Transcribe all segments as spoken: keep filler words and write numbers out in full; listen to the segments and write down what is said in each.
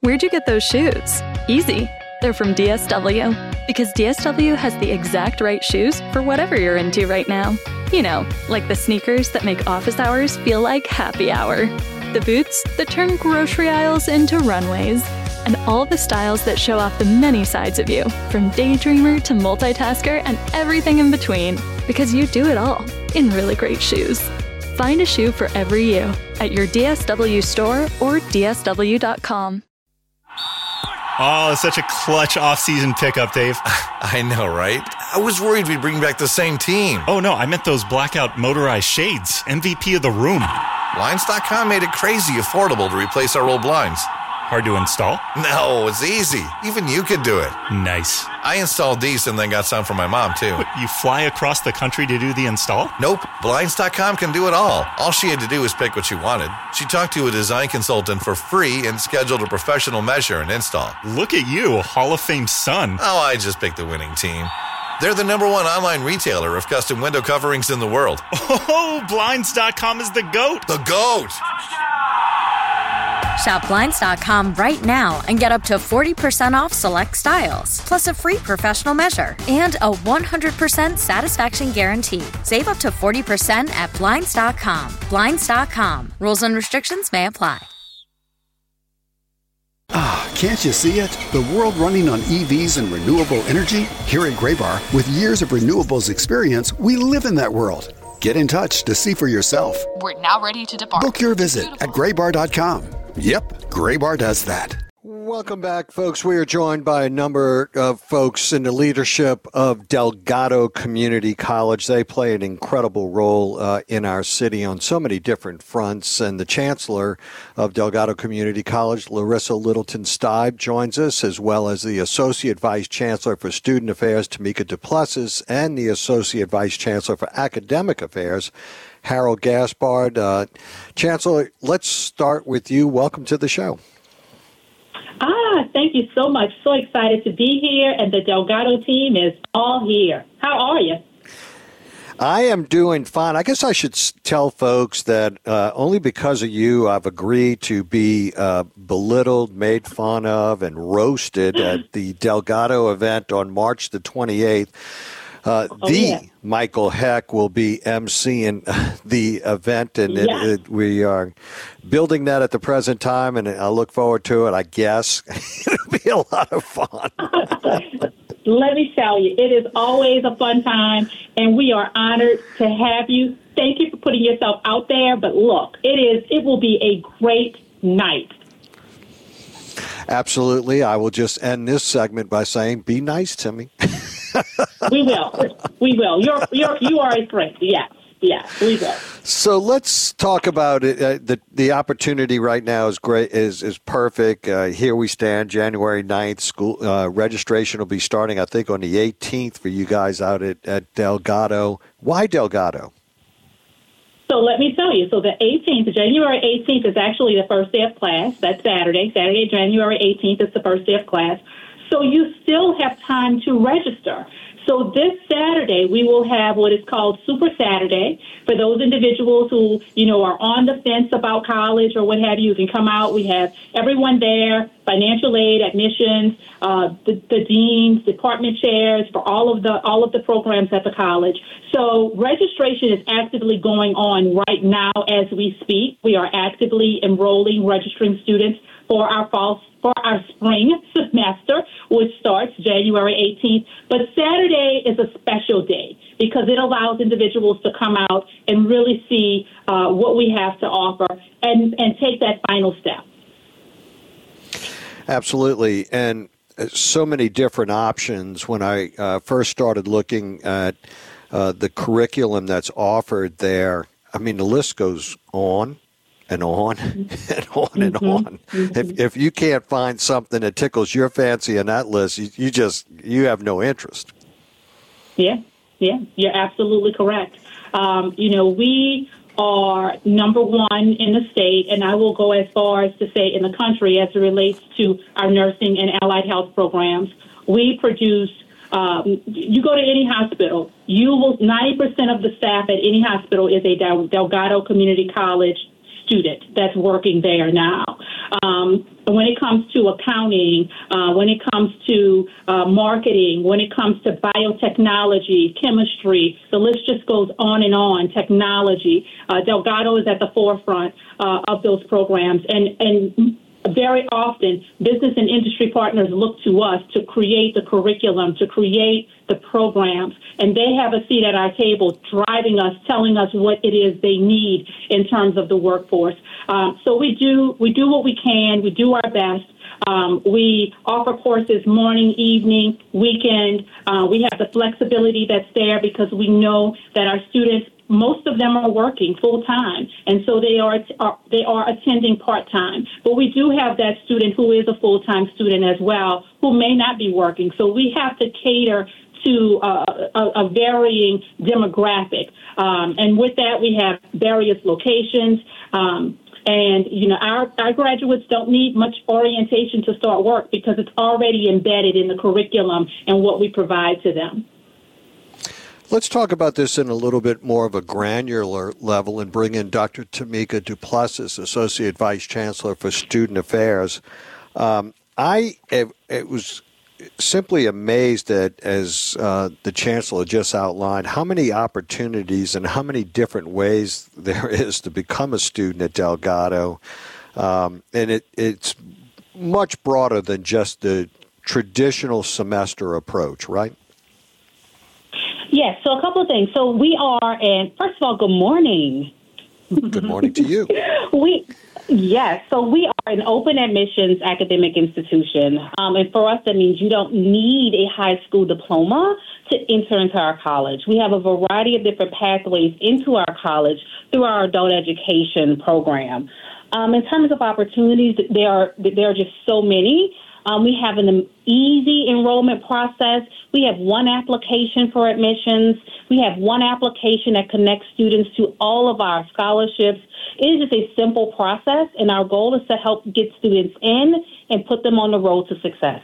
Where'd you get those shoes? Easy. They're from D S W. Because D S W has the exact right shoes for whatever you're into right now. You know, like the sneakers that make office hours feel like happy hour. The boots that turn grocery aisles into runways. And all the styles that show off the many sides of you, from daydreamer to multitasker and everything in between. Because you do it all in really great shoes. Find a shoe for every you at your D S W store or D S W dot com. Oh, such a clutch off-season pickup, Dave. I know, right? I was worried we'd bring back the same team. Oh, no, I meant those blackout motorized shades. M V P of the room. Blinds dot com made it crazy affordable to replace our old blinds. Hard to install? No, it's easy. Even you could do it. Nice. I installed these and then got some for my mom, too. What, you fly across the country to do the install? Nope. Blinds dot com can do it all. All she had to do was pick what she wanted. She talked to a design consultant for free and scheduled a professional measure and install. Look at you, Hall of Fame son. Oh, I just picked the winning team. They're the number one online retailer of custom window coverings in the world. Oh, Blinds dot com is the GOAT. The GOAT! Shop Blinds dot com right now and get up to forty percent off select styles, plus a free professional measure and a one hundred percent satisfaction guarantee. Save up to forty percent at Blinds dot com. Blinds dot com. Rules and restrictions may apply. Ah, can't you see it? The world running on E Vs and renewable energy? Here at Graybar, with years of renewables experience, we live in that world. Get in touch to see for yourself. We're now ready to depart. Book your visit Beautiful. At graybar dot com. Yep, Graybar does that. Welcome back, folks. We are joined by a number of folks in the leadership of Delgado Community College. They play an incredible role uh, in our city on so many different fronts. And the chancellor of Delgado Community College, Larissa Littleton Stibe, joins us, as well as the associate vice chancellor for student affairs, Tamika Duplessis, and the associate vice chancellor for academic affairs, Harold Gaspard. Uh, Chancellor, let's start with you. Welcome to the show. Ah, thank you so much. So excited to be here, and the Delgado team is all here. How are you? I am doing fine. I guess I should tell folks that uh, only because of you, I've agreed to be uh, belittled, made fun of, and roasted at the Delgado event on March the twenty-eighth. Uh, oh, the yeah. Michael Heck will be emceeing the event, and it, yeah. it, we are building that at the present time, and I look forward to it, I guess. It'll be a lot of fun. Let me tell you, it is always a fun time, and we are honored to have you. Thank you for putting yourself out there, but look, it is it will be a great night. Absolutely. I will just end this segment by saying, be nice to me. We will. We will. You're, you're, you are a friend. Yes. Yes, we will. So let's talk about it. Uh, the the opportunity right now is great. is is perfect. Uh, here we stand, January ninth. School uh, registration will be starting, I think, on the eighteenth for you guys out at, at Delgado. Why Delgado? So let me tell you. So the eighteenth, January eighteenth, is actually the first day of class. That's Saturday. Saturday, January eighteenth is the first day of class. So you still have time to register. So this Saturday, we will have what is called Super Saturday. For those individuals who, you know, are on the fence about college or what have you, you can come out. We have everyone there, financial aid, admissions, uh, the, the deans, department chairs for all of the all of the programs at the college. So registration is actively going on right now as we speak. We are actively enrolling, registering students for our fall for our spring semester, which starts January eighteenth. But Saturday is a special day because it allows individuals to come out and really see uh, what we have to offer and, and take that final step. Absolutely. And so many different options. When I uh, first started looking at uh, the curriculum that's offered there, I mean, the list goes on and on and on and on. Mm-hmm. If if you can't find something that tickles your fancy on that list, you, you just you have no interest. Yeah, yeah, you're absolutely correct. Um, you know, we are number one in the state, and I will go as far as to say in the country as it relates to our nursing and allied health programs. We produce. Um, you go to any hospital, you will ninety percent of the staff at any hospital is a Del- Delgado Community College student that's working there now. Um, when it comes to accounting, uh, when it comes to uh, marketing, when it comes to biotechnology, chemistry, the list just goes on and on, technology. Uh, Delgado is at the forefront uh, of those programs. And, and very often, business and industry partners look to us to create the curriculum, to create the programs, and they have a seat at our table driving us, telling us what it is they need in terms of the workforce. Um, so we do we do what we can. We do our best. Um, we offer courses morning, evening, weekend. Uh, we have the flexibility that's there because we know that our students, most of them are working full time, and so they are, are they are attending part time. But we do have that student who is a full time student as well, who may not be working. So we have to cater to uh, a, a varying demographic, um, and with that, we have various locations. Um, And, you know, our, our graduates don't need much orientation to start work because it's already embedded in the curriculum and what we provide to them. Let's talk about this in a little bit more of a granular level and bring in Doctor Tamika Duplessis, Associate Vice Chancellor for Student Affairs. Um, I it was simply amazed at, as uh, the Chancellor just outlined, how many opportunities and how many different ways there is to become a student at Delgado. Um, and it, it's much broader than just the traditional semester approach, right? Yes, so a couple of things. So we are, and first of all, good morning. Good morning to you. we Yes, so we are an open admissions academic institution. Um, and for us, that means you don't need a high school diploma to enter into our college. We have a variety of different pathways into our college through our adult education program. Um, in terms of opportunities, there are, there are just so many. Um, we have an easy enrollment process. We have one application for admissions. We have one application that connects students to all of our scholarships. It is just a simple process, and our goal is to help get students in and put them on the road to success.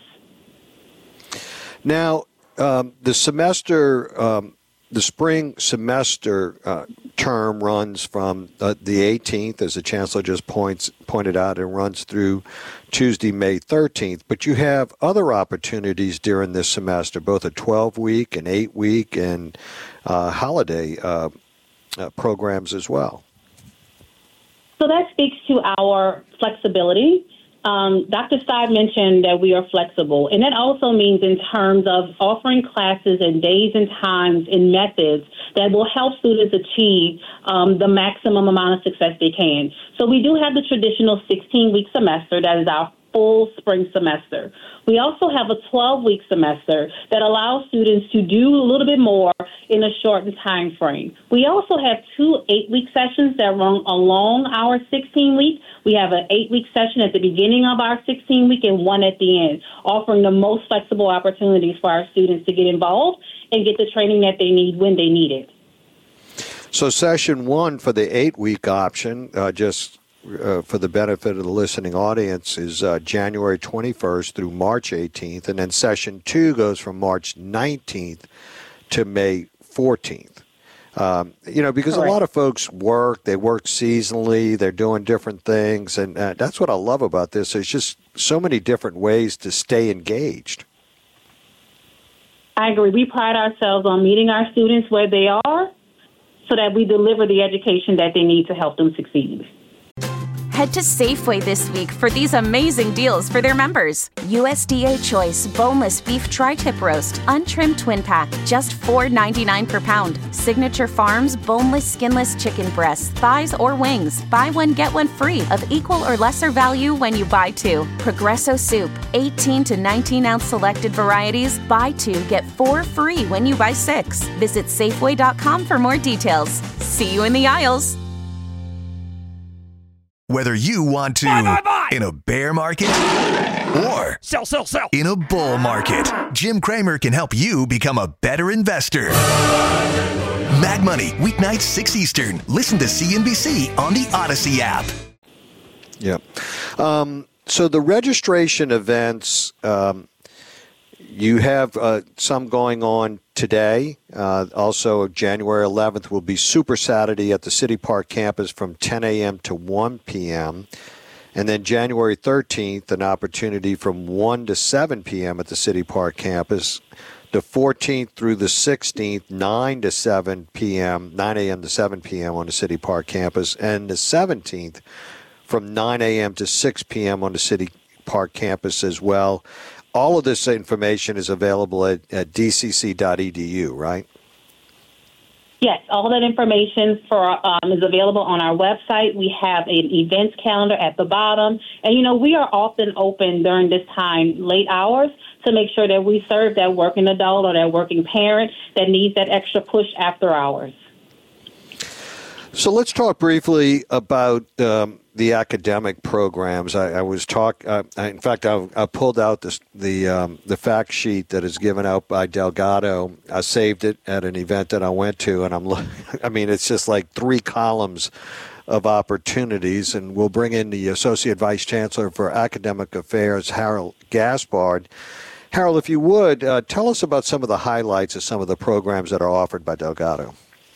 Now, um, the semester, um, the spring semester uh, term runs from uh, the eighteenth, as the Chancellor just points pointed out, and runs through Tuesday, May thirteenth. But you have other opportunities during this semester, both a twelve-week, an eight-week, and uh, holiday uh, uh, programs as well. So that speaks to our flexibility. Um, Doctor Steib mentioned that we are flexible, and that also means in terms of offering classes and days and times and methods that will help students achieve um, the maximum amount of success they can. So we do have the traditional sixteen-week semester that is our full spring semester. We also have a twelve-week semester that allows students to do a little bit more in a shortened time frame. We also have two eight-week sessions that run along our sixteen-week. We have an eight-week session at the beginning of our sixteen-week and one at the end, offering the most flexible opportunities for our students to get involved and get the training that they need when they need it. So session one for the eight-week option, uh, just Uh, for the benefit of the listening audience, is uh, January twenty-first through March eighteenth, and then session two goes from March nineteenth to May fourteenth. Um, you know, because Correct. A lot of folks work, they work seasonally, they're doing different things, and uh, that's what I love about this. There's just so many different ways to stay engaged. I agree. We pride ourselves on meeting our students where they are so that we deliver the education that they need to help them succeed. Head to Safeway this week for these amazing deals for their members. U S D A Choice Boneless Beef Tri-Tip Roast, Untrimmed Twin Pack, just four ninety-nine per pound. Signature Farms Boneless Skinless Chicken Breasts, Thighs, or Wings. Buy one, get one free of equal or lesser value when you buy two. Progresso Soup, eighteen to nineteen ounce selected varieties. Buy two, get four free when you buy six. Visit Safeway dot com for more details. See you in the aisles. Whether you want to buy, buy, buy. in a bear market or sell, sell, sell in a bull market, Jim Cramer can help you become a better investor. Mag Money, weeknights six Eastern. Listen to C N B C on the Odyssey app. Yeah. Um, so the registration events, um, you have uh, some going on today. Uh, also, January eleventh will be Super Saturday at the City Park campus from ten a.m. to one p.m., and then January thirteenth, an opportunity from one to seven p.m. at the City Park campus. The fourteenth through the sixteenth, nine to seven p.m., nine a.m. to seven p.m. on the City Park campus, and the seventeenth from nine a.m. to six p.m. on the City Park campus as well. All of this information is available at, at d c c dot e d u, right? Yes, all that information for um, is available on our website. We have an events calendar at the bottom. And, you know, we are often open during this time, late hours, to make sure that we serve that working adult or that working parent that needs that extra push after hours. So let's talk briefly about um, the academic programs. I, I was talk. Uh, I, in fact, I, I pulled out this, the um, the fact sheet that is given out by Delgado. I saved it at an event that I went to, and I'm. I mean, it's just like three columns of opportunities. And we'll bring in the Associate Vice Chancellor for Academic Affairs, Harold Gaspard. Harold, if you would, uh, tell us about some of the highlights of some of the programs that are offered by Delgado.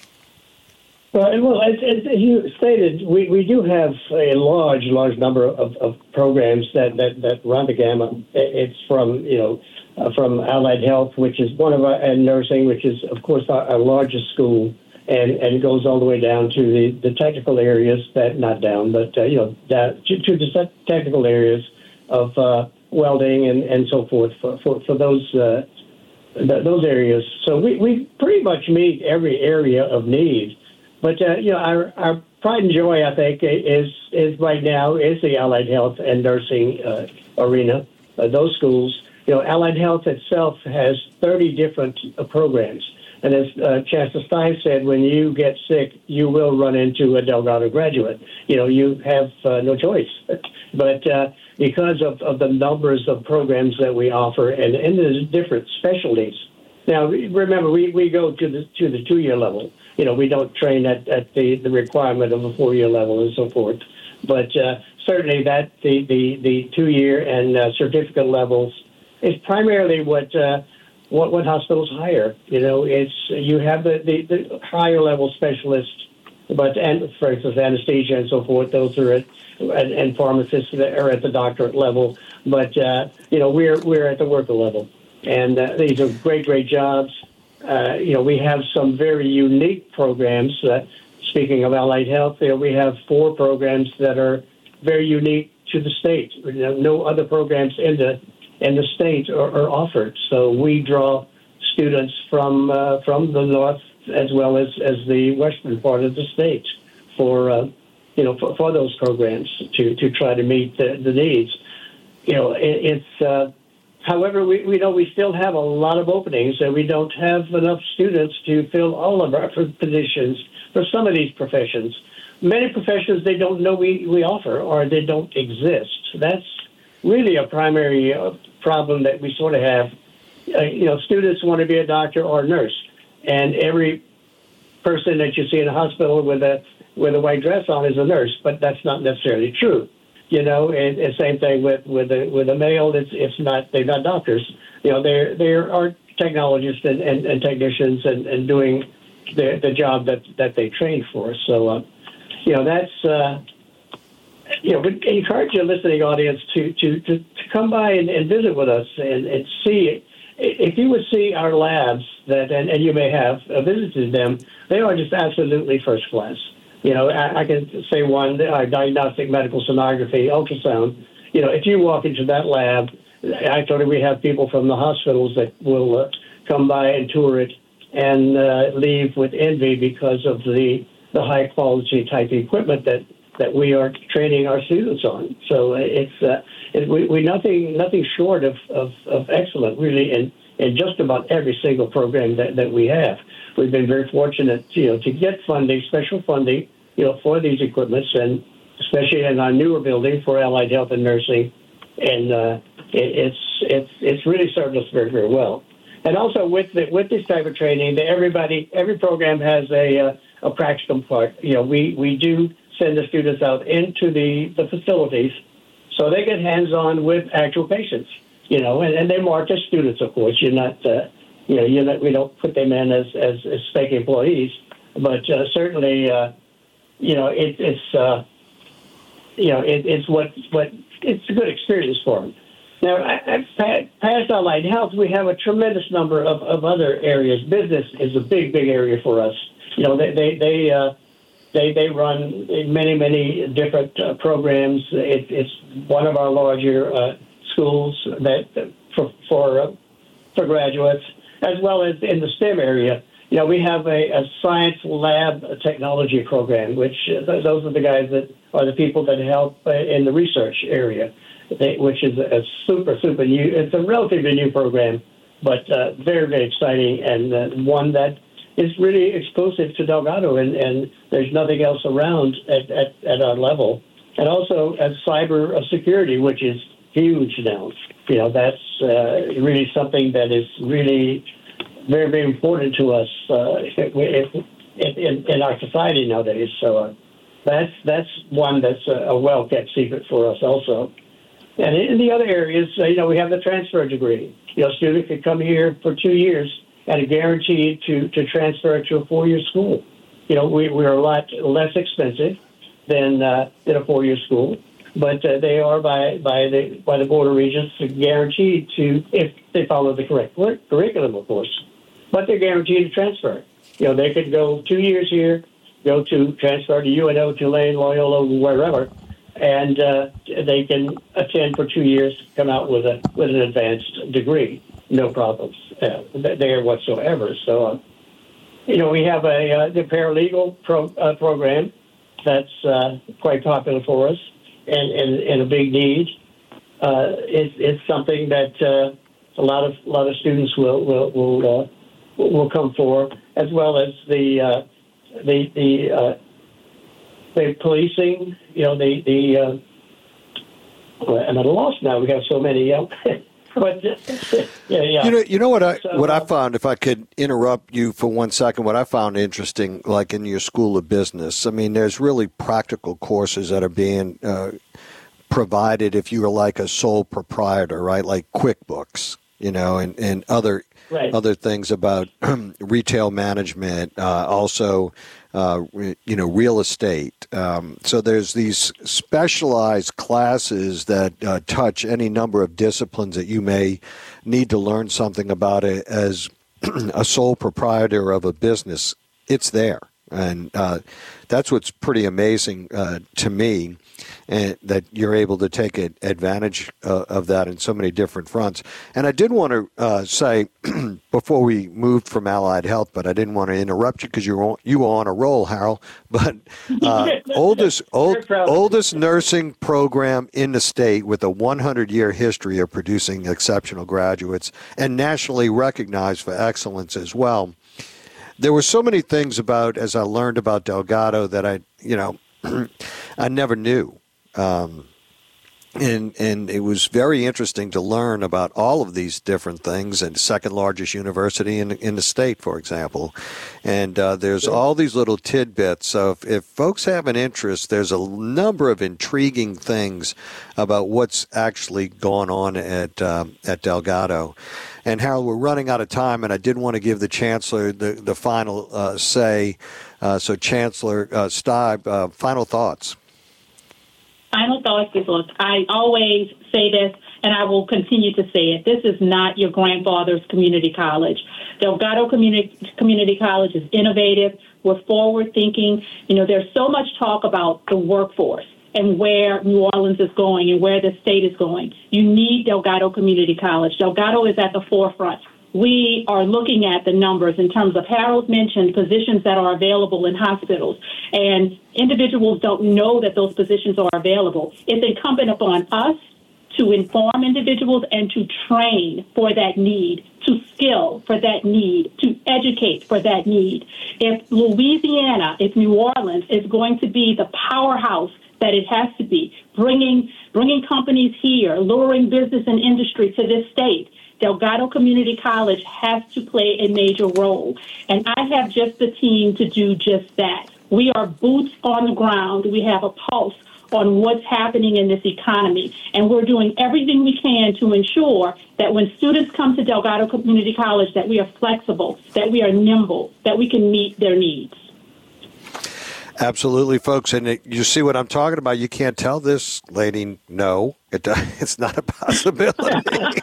Well, well as, as you stated, we, we do have a large, large number of, of programs that, that, that run the gamut. It's from, you know, uh, from allied health, which is one of our, and nursing, which is, of course, our, our largest school, and, and goes all the way down to the, the technical areas, that not down, but, uh, you know, down to, to the technical areas of uh, welding and, and so forth for, for, for those uh, th- those areas. So we, we pretty much meet every area of need. But, uh, you know, our, our pride and joy, I think, is is right now is the allied health and nursing uh, arena, uh, those schools. You know, allied health itself has thirty different uh, programs. And as uh, Chancellor Stein said, when you get sick, you will run into a Delgado graduate. You know, you have uh, no choice. But uh, because of, of the numbers of programs that we offer and, and the different specialties. Now, remember, we, we go to the to the two-year level. You know, we don't train at, at the, the requirement of a four-year level and so forth. But uh, certainly that the, the, the two-year and uh, certificate levels is primarily what, uh, what what hospitals hire. You know, it's you have the, the, the higher-level specialists, but and for instance, anesthesia and so forth, those are at, and, and pharmacists that are at the doctorate level. But, uh, you know, we're, we're at the worker level. And uh, these are great, great jobs. Uh, you know, we have some very unique programs. Uh, speaking of allied health, you know, we have four programs that are very unique to the state. You know, no other programs in the in the state are, are offered. So we draw students from uh, from the north as well as, as the western part of the state for uh, you know for, for those programs to, to try to meet the, the needs. You know, it, it's. Uh, However, we, we know we still have a lot of openings, and we don't have enough students to fill all of our positions for some of these professions. Many professions they don't know we, we offer, or they don't exist. That's really a primary uh, problem that we sort of have. Uh, you know, students want to be a doctor or a nurse, and every person that you see in a hospital with a with a white dress on is a nurse, but that's not necessarily true. You know, and, and same thing with with a, with a male. It's it's not they're not doctors. You know, they're they are technologists and, and, and technicians and, and doing the the job that, that they trained for. So, uh, you know, that's uh, you know, we encourage your listening audience to to, to, to come by and, and visit with us and, and see. If you would see our labs that and, and you may have uh, visited them, they are just absolutely first class. You know, I, I can say one, uh, diagnostic medical sonography, ultrasound. You know, if you walk into that lab, actually we have people from the hospitals that will uh, come by and tour it and uh, leave with envy because of the, the high-quality type equipment that, that we are training our students on. So it's uh, it, we, we nothing nothing short of, of, of excellent, really, in, in just about every single program that, that we have. We've been very fortunate, you know, to get funding, special funding, you know, for these equipments, and especially in our newer building for allied health and nursing, and uh, it, it's it's it's really served us very very well. And also with the, with this type of training, that everybody every program has a uh, a practicum part. You know, we we do send the students out into the, the facilities, so they get hands on with actual patients. you know, and, and they mark as students, of course. You're not, uh, you know, you're not, we don't put them in as, as, as fake employees, but uh, certainly, uh, you know, it, it's, uh, you know, it, it's what, what, it's a good experience for them. Now, I, I, past allied health, we have a tremendous number of, of other areas. Business is a big, big area for us. You know, they, they, they, uh, They they run many, many different uh, programs. It, it's one of our larger uh, schools that for for, uh, for graduates, as well as in the STEM area. You know, we have a, a science lab technology program, which uh, those are the guys that are the people that help uh, in the research area, they, which is a super, super new. It's a relatively new program, but uh, very, very exciting, and uh, one that is really exclusive to Delgado, and, and there's nothing else around at, at, at our level. And also as cyber security, which is huge now. You know, that's uh, really something that is really very, very important to us uh, if, if, in, in our society nowadays. So uh, that's that's one that's a, a well-kept secret for us also. And in the other areas, uh, you know, we have the transfer degree. You know, a student could come here for two years and a guarantee to, to transfer to a four-year school. You know, we, we're a lot less expensive than uh, than a four-year school, but uh, they are by by the by the Board of Regents guaranteed to, if they follow the correct curriculum, of course. But they're guaranteed to transfer. You know, they could go two years here, go to transfer to U N O, Tulane, Loyola, wherever, and uh, they can attend for two years, come out with a with an advanced degree. No problems uh, there whatsoever. So, uh, you know, we have a uh, the paralegal pro, uh, program that's uh, quite popular for us and, and, and a big need. Uh, it's, it's something that uh, a lot of a lot of students will will will, uh, will come for, as well as the uh, the the, uh, the policing. You know, the the. Uh, well, I'm at a loss now. We have so many. Uh, But, yeah, yeah. You know, you know what I so, what I found. If I could interrupt you for one second, what I found interesting, like in your School of Business, I mean, there's really practical courses that are being uh, provided if you were like a sole proprietor, right? Like QuickBooks, you know, and, and other right. other things about retail management, uh, also. Uh, you know, real estate. Um, so there's these specialized classes that uh, touch any number of disciplines that you may need to learn something about it as a sole proprietor of a business. It's there. And uh, that's what's pretty amazing uh, to me, and that you're able to take advantage uh, of that in so many different fronts. And I did want to uh, say, before we moved from Allied Health, but I didn't want to interrupt you because you were, you were on a roll, Harold, but uh, oldest old, oldest nursing program in the state with a one hundred year history of producing exceptional graduates and nationally recognized for excellence as well. There were so many things about, as I learned about Delgado, that I, you know, I never knew. Um, and and it was very interesting to learn about all of these different things, and second largest university in, in the state, for example. And uh, there's all these little tidbits. So if, if folks have an interest, there's a number of intriguing things about what's actually going on at uh, at Delgado. And Harold, we're running out of time, and I did want to give the Chancellor the, the final uh, say. Uh, so, Chancellor uh, Steib, uh, final thoughts. Final thoughts is, look, I always say this, and I will continue to say it. This is not your grandfather's community college. Delgado Community, Community College is innovative. We're forward-thinking. You know, there's so much talk about the workforce and where New Orleans is going and where the state is going. You need Delgado Community College. Delgado is at the forefront. We are looking at the numbers in terms of, Harold mentioned, positions that are available in hospitals, and individuals don't know that those positions are available. It's incumbent upon us to inform individuals and to train for that need, to skill for that need, to educate for that need. If Louisiana, if New Orleans is going to be the powerhouse that it has to be, bringing bringing companies here, luring business and industry to this state, Delgado Community College has to play a major role. And I have just the team to do just that. We are boots on the ground. We have a pulse on what's happening in this economy. And we're doing everything we can to ensure that when students come to Delgado Community College, that we are flexible, that we are nimble, that we can meet their needs. Absolutely, folks. And it, you see what I'm talking about. You can't tell this lady no. It, it's not a possibility.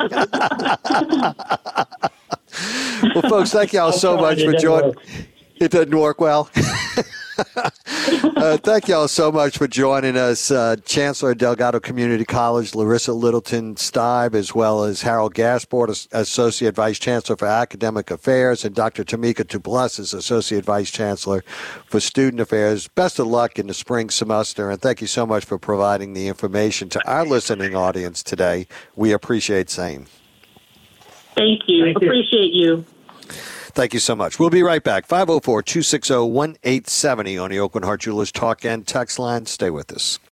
Well, folks, thank you all so much for joining. It doesn't work well. uh, thank you all so much for joining us. Uh, Chancellor of Delgado Community College, Larissa Littleton Stibe, as well as Harold Gasport, Associate Vice Chancellor for Academic Affairs, and Doctor Tamika Duplessis, Associate Vice Chancellor for Student Affairs. Best of luck in the spring semester, and thank you so much for providing the information to our listening audience today. We appreciate same. Thank you. Thank you. Appreciate you. Thank you so much. We'll be right back. five oh four, two six oh, one eight seven oh on the Aucoin Hart Jewelers Talk and Text line. Stay with us.